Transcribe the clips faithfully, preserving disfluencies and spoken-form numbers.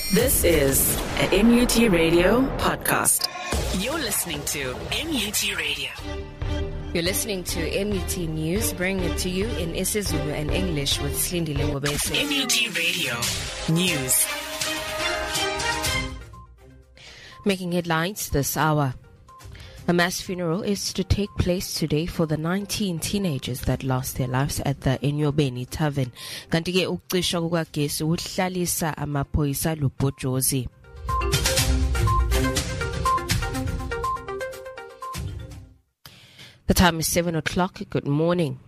This is an N U T Radio podcast. You're listening to N U T Radio. You're listening to N U T News, bringing it to you in isiZulu and English with Slindile Ngobese. N U T Radio News. Making headlines this hour. A mass funeral is to take place today for the nineteen teenagers that lost their lives at the Enyobeni Tavern. Kanti-ke ukucisha kukagesi uhlalisa amaphoyisa lubhojozi. The time is seven o'clock. Good morning.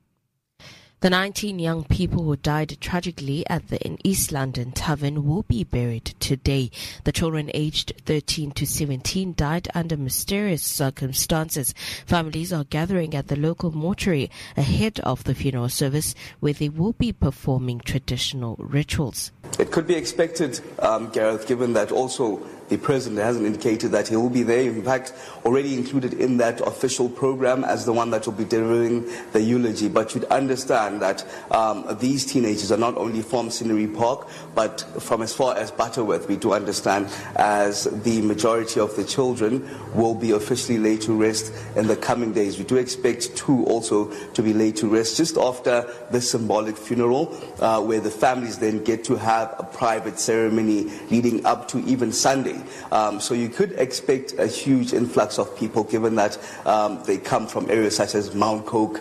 The nineteen young people who died tragically at the East London Tavern will be buried today. The children aged thirteen to seventeen died under mysterious circumstances. Families are gathering at the local mortuary ahead of the funeral service, where they will be performing traditional rituals. It could be expected, um, Gareth, given that also the President hasn't indicated that he will be there. In fact, already included in that official program as the one that will be delivering the eulogy. But you'd understand that um, these teenagers are not only from Scenery Park, but from as far as Butterworth, we do understand as the majority of the children will be officially laid to rest in the coming days. We do expect two also to be laid to rest just after this symbolic funeral, uh, where the families then get to have a private ceremony leading up to even Sunday. Um, so you could expect a huge influx of people, given that um, they come from areas such as Mount Coke,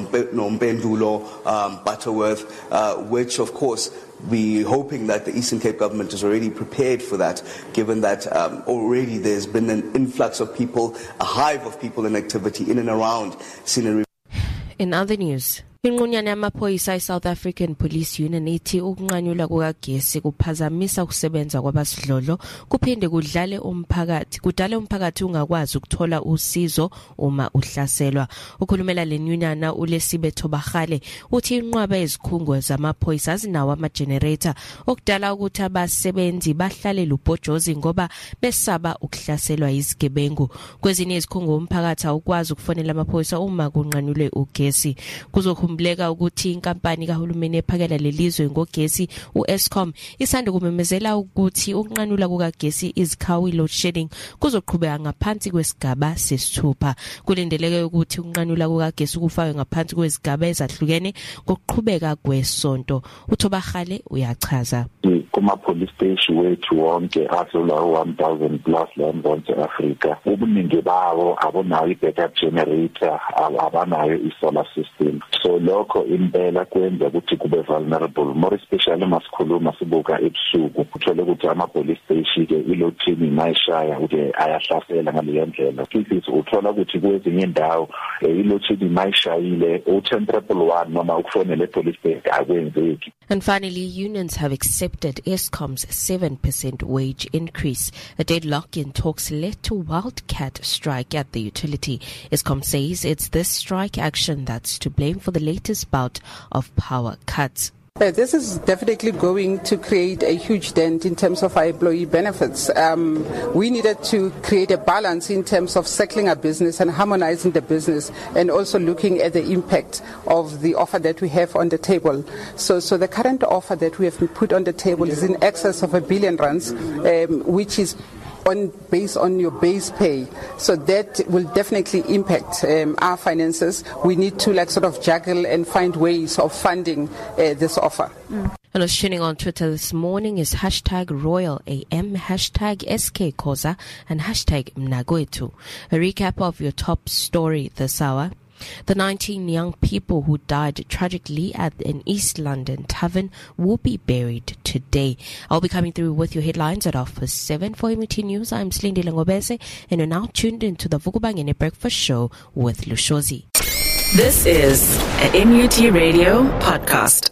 Nombendulo, um, Butterworth, uh, which of course we're hoping that the Eastern Cape government is already prepared for that, given that um, already there's been an influx of people, a hive of people in activity in and around Scenery. In other news, inqunyana yamaphoyisa iSouth African Police Union ithi ukunqanyulwa kukagesi kuphazamisa ukusebenza kwabasidlodlo kuphinde kudlale umphakathi kudale umphakathi ungakwazi ukuthola usizo uma uhlaselwa. Ukhulumela le nyunyana uLesibe Thobagale uthi inqwaba ezikhungo zamaphoyisa zinawo ama generator okudala ukuthi abasebenzi bahlale lubhojozi ngoba besaba ukuhlaselwa izigebengu. Kwezinye izikhungo umphakathi awukwazi ukufonela amaphoyisa uma kunqanyulwe ugesi. Kuzoku Mbuleka ukuthi inkampani kahulumeni ephakela lelizwe ngogesi uEskom isanda kumemezela ukuthi ukunqanula kukagesi izikhawi load shedding kuzoqhubeka ngaphansi kwesigaba sesithupha. Kulindeleke ukuthi ukunqanula kukagesi kufakwe ngaphansi kwezigaba ezahlukene ngokuqhubeka kwesonto. uThobagale uyachaza. Kuma police station wethu wonke asula one thousand plus la eMzantsi Afrika ubuningi bawo abonayo i-backup generator abanayo i-solar system. So lokho impela kwenza ukuthi kube vulnerable, more especially masikhuluma sibuka ebusuku uthole ukuthi ama police station ke i-load shedding mayishaya ukuthi ayahlasela ngaleyo ndlela. Futhi uthola ukuthi kwezinye indawo i-load shedding mayishayile u-ten triple one noma ukufonela police station akwenzeki. And finally, unions have accepted Eskom's seven percent wage increase. A deadlock in talks led to wildcat strike at the utility. Eskom says it's this strike action that's to blame for the latest bout of power cuts. Uh, this is definitely going to create a huge dent in terms of our employee benefits. Um, we needed to create a balance in terms of circling our business and harmonizing the business, and also looking at the impact of the offer that we have on the table. So, so the current offer that we have put on the table is in excess of a billion rands, um, which is on based on your base pay. So that will definitely impact um, our finances. We need to like sort of juggle and find ways of funding uh, this offer. Mm. And us tuning on Twitter this morning is hashtag Royal A M, hashtag S K Koza, and hashtag Mnagoetu. A recap of your top story this hour. The nineteen young people who died tragically at an East London tavern will be buried today. I'll be coming through with your headlines at half past seven. For M U T News, I'm Slindile Ngobese, and you're now tuned into the Vukubangene Breakfast Show with Lushozi. This is an N U T Radio podcast.